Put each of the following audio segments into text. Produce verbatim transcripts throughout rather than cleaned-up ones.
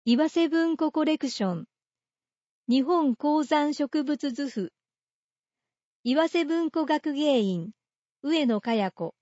岩瀬文庫コレクション、日本高山植物図譜、岩瀬文庫学芸員、上野かや子。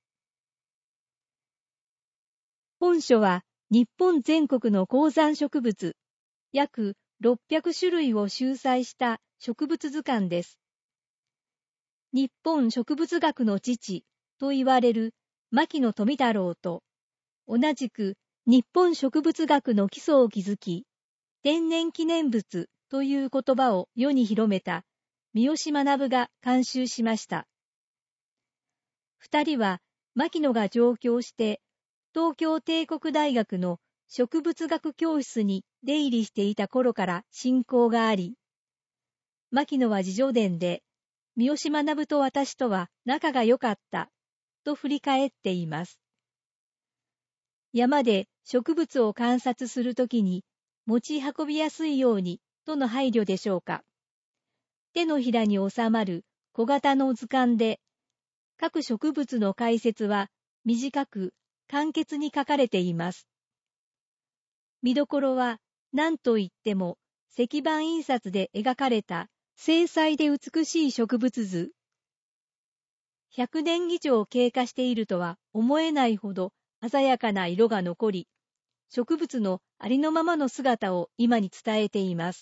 本書は日本全国の高山植物、約ろっぴゃくしゅるいを集載した植物図鑑です。日本植物学の父と言われる牧野富太郎と、同じく日本植物学の基礎を築き、天然記念物という言葉を世に広めた三好学が監修しました。二人は牧野が上京して東京帝国大学の植物学教室に出入りしていた頃から親交があり、牧野は自叙伝で三好学と私とは仲が良かったと振り返っています。山で植物を観察するときに持ち運びやすいようにとの配慮でしょうか。手のひらに収まる小型の図鑑で、各植物の解説は短く簡潔に書かれています。見どころは何といっても石版印刷で描かれた精細で美しい植物図。ひゃくねん以上経過しているとは思えないほど鮮やかな色が残り、植物のありのままの姿を今に伝えています。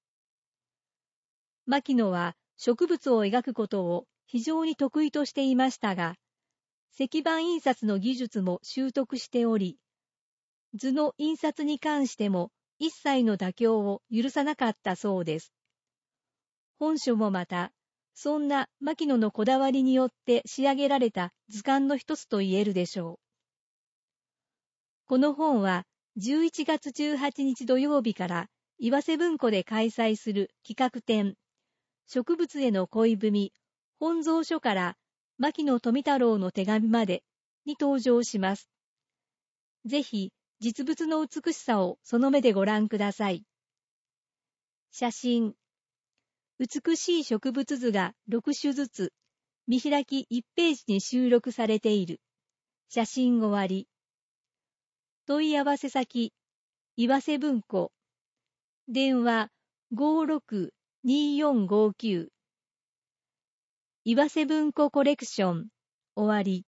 牧野は植物を描くことを非常に得意としていましたが、石版印刷の技術も習得しており、図の印刷に関しても一切の妥協を許さなかったそうです。本書もまた、そんな牧野のこだわりによって仕上げられた図鑑の一つと言えるでしょう。この本はじゅういちがつじゅうはちにち土曜日から岩瀬文庫で開催する企画展、植物への恋文、本草書から牧野富太郎の手紙までに登場します。ぜひ実物の美しさをその目でご覧ください。写真。美しい植物図がろくしゅずつ、見開きいちページに収録されている。写真終わり。問い合わせ先、岩瀬文庫。電話ごーろくにーよんごーきゅう。岩瀬文庫コレクション、終わり。